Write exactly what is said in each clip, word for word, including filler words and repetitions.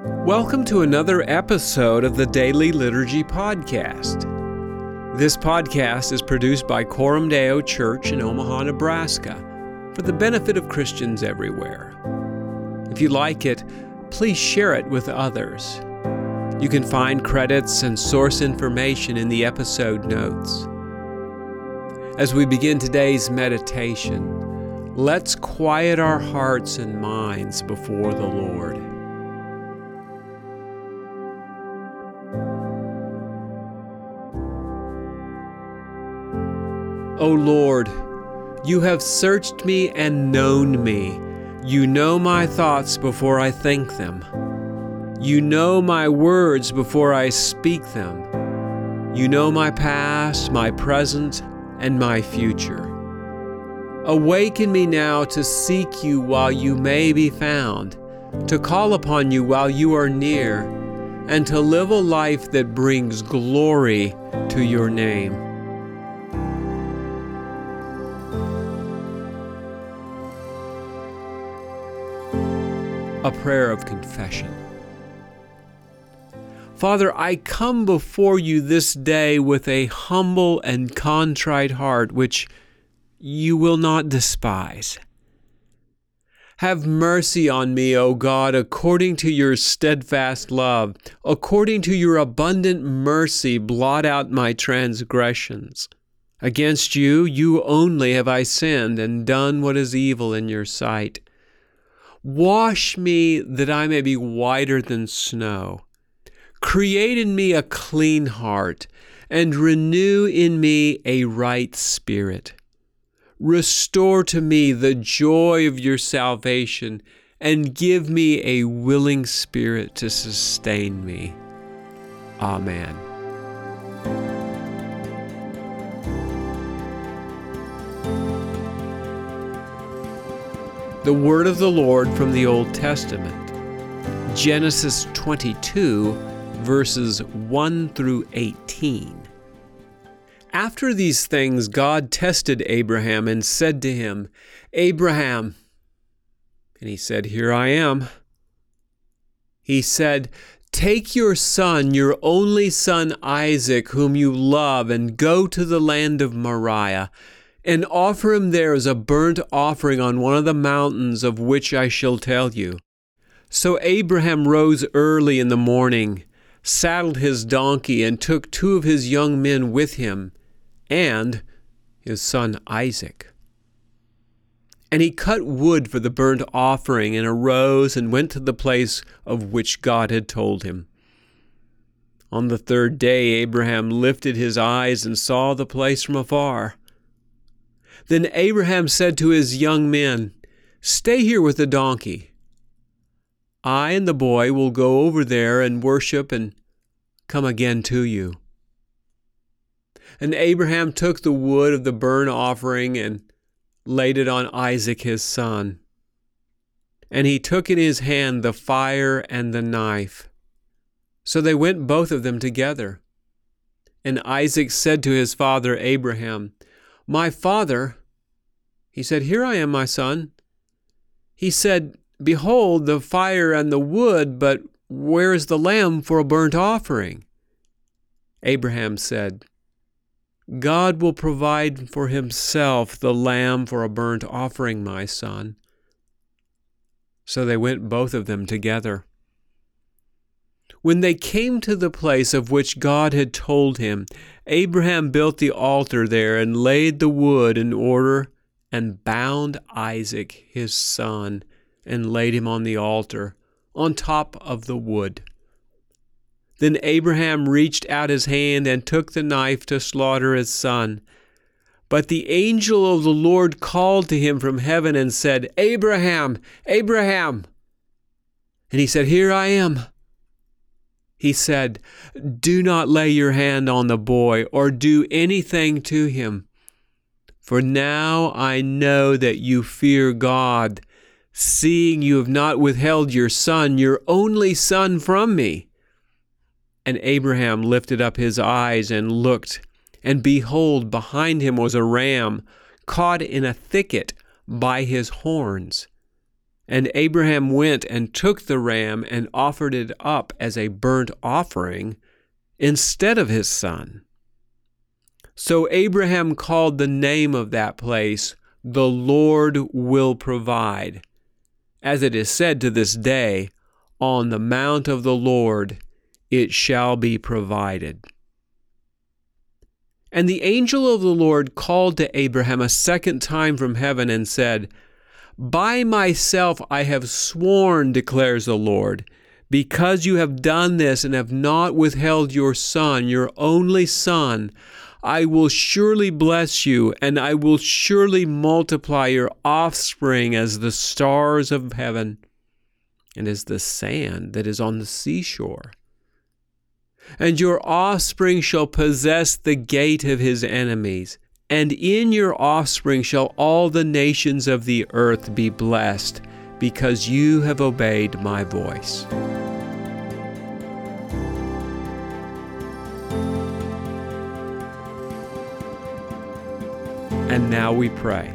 Welcome to another episode of the Daily Liturgy Podcast. This podcast is produced by Coram Deo Church in Omaha, Nebraska, for the benefit of Christians everywhere. If you like it, please share it with others. You can find credits and source information in the episode notes. As we begin today's meditation, let's quiet our hearts and minds before the Lord. O Lord, you have searched me and known me. You know my thoughts before I think them. You know my words before I speak them. You know my past, my present, and my future. Awaken me now to seek you while you may be found, to call upon you while you are near, and to live a life that brings glory to your name. A prayer of confession. Father, I come before you this day with a humble and contrite heart, which you will not despise. Have mercy on me, O God, according to your steadfast love. According to your abundant mercy, blot out my transgressions. Against you, you only have I sinned and done what is evil in your sight. Wash me that I may be whiter than snow. Create in me a clean heart, and renew in me a right spirit. Restore to me the joy of your salvation, and give me a willing spirit to sustain me. Amen. The word of the Lord from the Old Testament, Genesis twenty-two, verses one through eighteen. After these things, God tested Abraham and said to him, Abraham. And he said, Here I am. He said, Take your son, your only son Isaac, whom you love, and go to the land of Moriah, and offer him there as a burnt offering on one of the mountains of which I shall tell you. So Abraham rose early in the morning, saddled his donkey, and took two of his young men with him, and his son Isaac. And he cut wood for the burnt offering, and arose and went to the place of which God had told him. On the third day Abraham lifted his eyes and saw the place from afar. Then Abraham said to his young men, Stay here with the donkey. I and the boy will go over there and worship and come again to you. And Abraham took the wood of the burnt offering and laid it on Isaac his son. And he took in his hand the fire and the knife. So they went both of them together. And Isaac said to his father Abraham, My father. He said, Here I am, my son. He said, Behold, the fire and the wood, but where is the lamb for a burnt offering? Abraham said, God will provide for himself the lamb for a burnt offering, my son. So they went both of them together. When they came to the place of which God had told him, Abraham built the altar there and laid the wood in order and bound Isaac his son and laid him on the altar on top of the wood. Then Abraham reached out his hand and took the knife to slaughter his son. But the angel of the Lord called to him from heaven and said, Abraham, Abraham. And he said, Here I am. He said, Do not lay your hand on the boy or do anything to him. For now I know that you fear God, seeing you have not withheld your son, your only son, from me. And Abraham lifted up his eyes and looked, and behold, behind him was a ram caught in a thicket by his horns. And Abraham went and took the ram and offered it up as a burnt offering instead of his son. So Abraham called the name of that place, "The Lord will provide." As it is said to this day, "On the mount of the Lord it shall be provided." And the angel of the Lord called to Abraham a second time from heaven and said, "By myself I have sworn, declares the Lord, because you have done this and have not withheld your son, your only son, I will surely bless you, and I will surely multiply your offspring as the stars of heaven and as the sand that is on the seashore. And your offspring shall possess the gate of his enemies, and in your offspring shall all the nations of the earth be blessed, because you have obeyed my voice." And now we pray.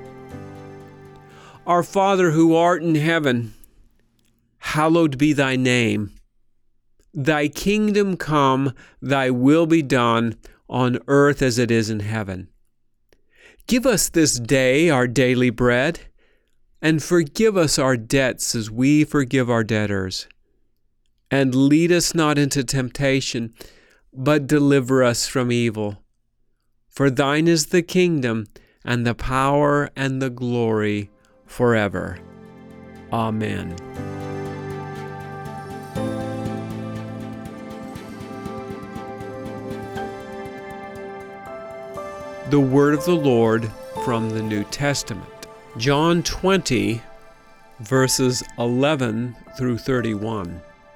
Our Father who art in heaven, hallowed be thy name. Thy kingdom come, thy will be done on earth as it is in heaven. Give us this day our daily bread, and forgive us our debts as we forgive our debtors. And lead us not into temptation, but deliver us from evil. For thine is the kingdom, and the power, and the glory forever. Amen. The word of the Lord from the New Testament. John twenty, verses eleven through thirty-one.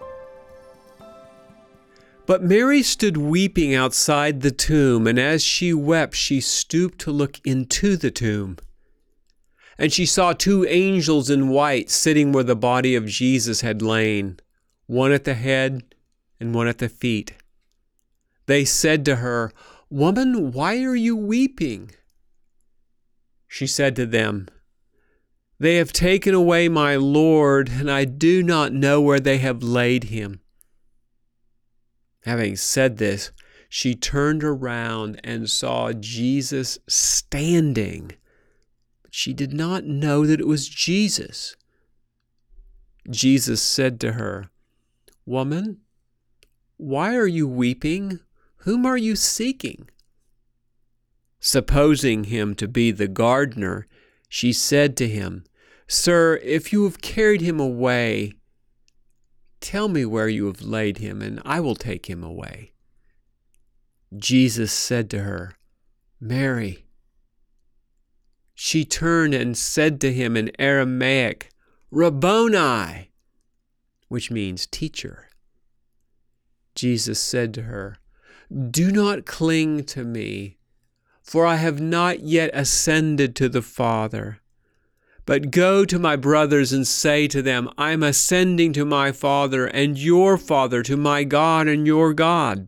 But Mary stood weeping outside the tomb, and as she wept, she stooped to look into the tomb. And she saw two angels in white sitting where the body of Jesus had lain, one at the head and one at the feet. They said to her, "Woman, why are you weeping?" She said to them, "They have taken away my Lord, and I do not know where they have laid him." Having said this, she turned around and saw Jesus standing, but she did not know that it was Jesus. Jesus said to her, "Woman, why are you weeping? Whom are you seeking?" Supposing him to be the gardener, she said to him, "Sir, if you have carried him away, tell me where you have laid him, and I will take him away." Jesus said to her, "Mary." She turned and said to him in Aramaic, "Rabboni," which means teacher. Jesus said to her, "Do not cling to me, for I have not yet ascended to the Father. But go to my brothers and say to them, I am ascending to my Father and your Father, to my God and your God."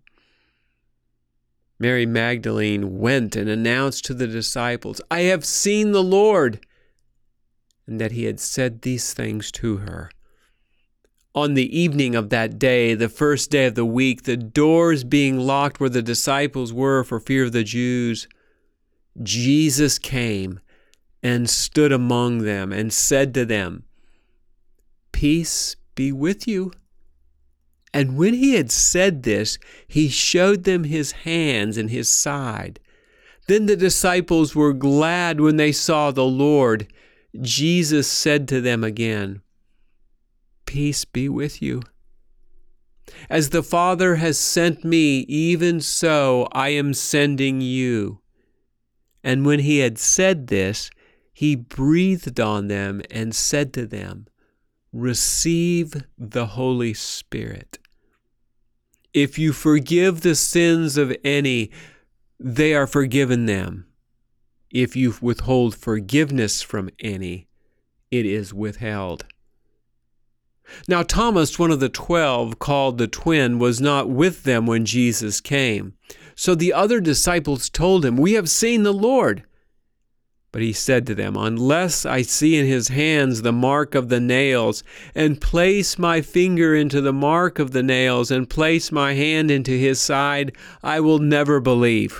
Mary Magdalene went and announced to the disciples, "I have seen the Lord," and that he had said these things to her. On the evening of that day, the first day of the week, the doors being locked where the disciples were for fear of the Jews, Jesus came and stood among them and said to them, "Peace be with you." And when he had said this, he showed them his hands and his side. Then the disciples were glad when they saw the Lord. Jesus said to them again, "Peace be with you. As the Father has sent me, even so I am sending you." And when he had said this, he breathed on them and said to them, "Receive the Holy Spirit. If you forgive the sins of any, they are forgiven them. If you withhold forgiveness from any, it is withheld." Now Thomas, one of the twelve, called the twin, was not with them when Jesus came. So the other disciples told him, "We have seen the Lord." But he said to them, "Unless I see in his hands the mark of the nails, and place my finger into the mark of the nails, and place my hand into his side, I will never believe."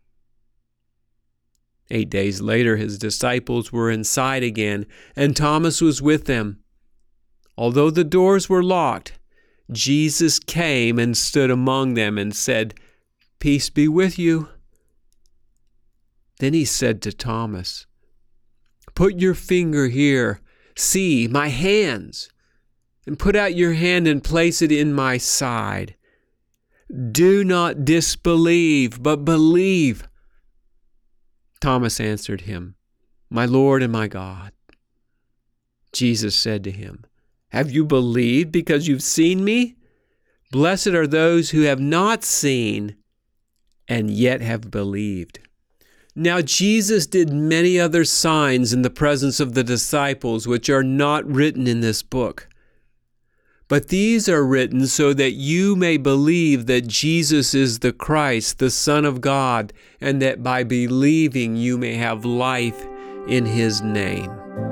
Eight days later, his disciples were inside again, and Thomas was with them. Although the doors were locked, Jesus came and stood among them and said, "Peace be with you." Then he said to Thomas, "Put your finger here. See my hands. And put out your hand and place it in my side. Do not disbelieve, but believe." Thomas answered him, "My Lord and my God." Jesus said to him, "Have you believed because you've seen me? Blessed are those who have not seen and yet have believed." Now Jesus did many other signs in the presence of the disciples, which are not written in this book. But these are written so that you may believe that Jesus is the Christ, the Son of God, and that by believing you may have life in his name.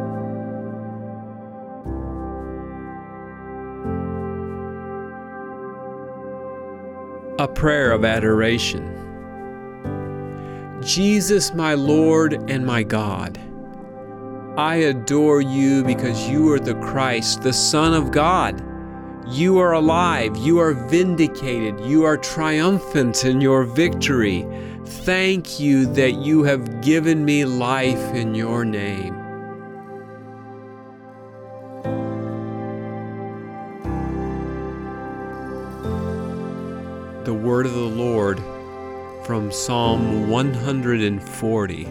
A prayer of adoration. Jesus, my Lord and my God, I adore you because you are the Christ, the Son of God. You are alive, you are vindicated, you are triumphant in your victory. Thank you that you have given me life in your name. The word of the Lord from Psalm one hundred forty.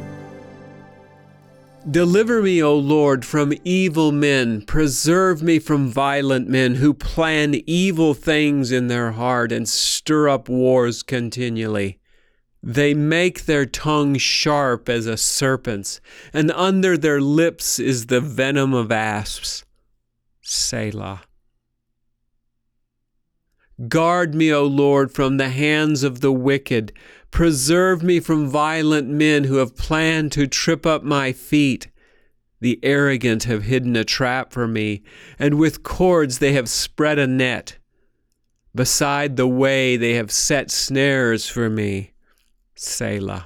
Deliver me, O Lord, from evil men. Preserve me from violent men who plan evil things in their heart and stir up wars continually. They make their tongue sharp as a serpent's, and under their lips is the venom of asps. Selah. Guard me, O Lord, from the hands of the wicked. Preserve me from violent men who have planned to trip up my feet. The arrogant have hidden a trap for me, and with cords they have spread a net. Beside the way they have set snares for me. Selah.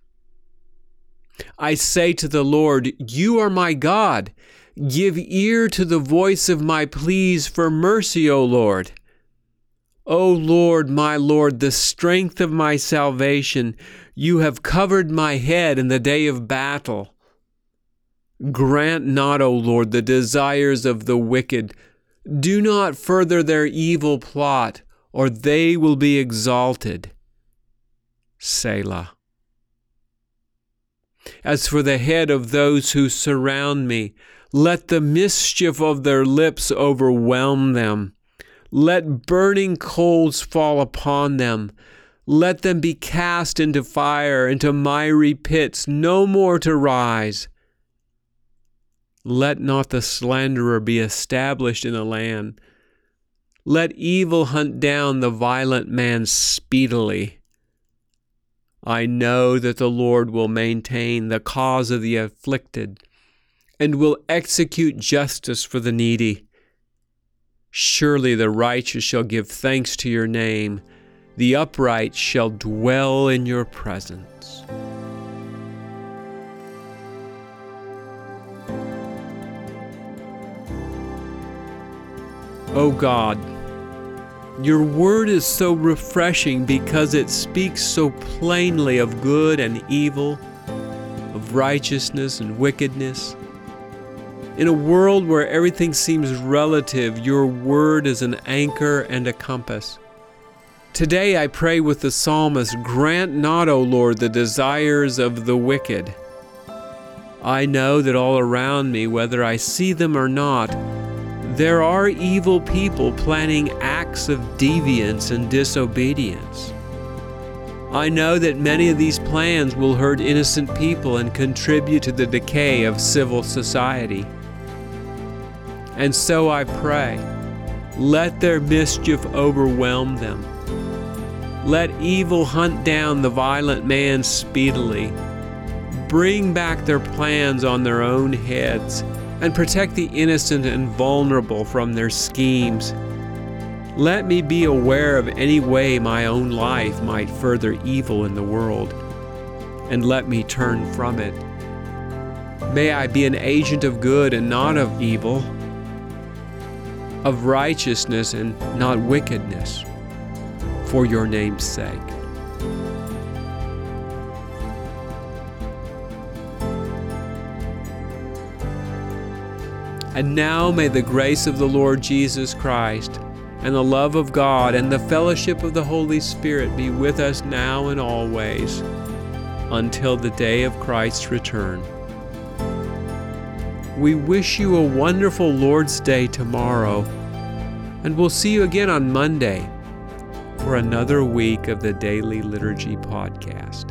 I say to the Lord, you are my God. Give ear to the voice of my pleas for mercy, O Lord. O Lord, my Lord, the strength of my salvation, you have covered my head in the day of battle. Grant not, O Lord, the desires of the wicked. Do not further their evil plot, or they will be exalted. Selah. As for the head of those who surround me, let the mischief of their lips overwhelm them. Let burning coals fall upon them. Let them be cast into fire, into miry pits, no more to rise. Let not the slanderer be established in the land. Let evil hunt down the violent man speedily. I know that the Lord will maintain the cause of the afflicted and will execute justice for the needy. Surely the righteous shall give thanks to your name. The upright shall dwell in your presence. O God, your word is so refreshing because it speaks so plainly of good and evil, of righteousness and wickedness. In a world where everything seems relative, your word is an anchor and a compass. Today I pray with the psalmist, grant not, O Lord, the desires of the wicked. I know that all around me, whether I see them or not, there are evil people planning acts of deviance and disobedience. I know that many of these plans will hurt innocent people and contribute to the decay of civil society. And so I pray, let their mischief overwhelm them. Let evil hunt down the violent man speedily. bring back their plans on their own heads, and protect the innocent and vulnerable from their schemes. Let me be aware of any way my own life might further evil in the world, and let me turn from it. May I be an agent of good and not of evil, of righteousness and not wickedness, for your name's sake. And now may the grace of the Lord Jesus Christ, and the love of God, and the fellowship of the Holy Spirit be with us now and always, until the day of Christ's return. We wish you a wonderful Lord's Day tomorrow, and we'll see you again on Monday for another week of the Daily Liturgy Podcast.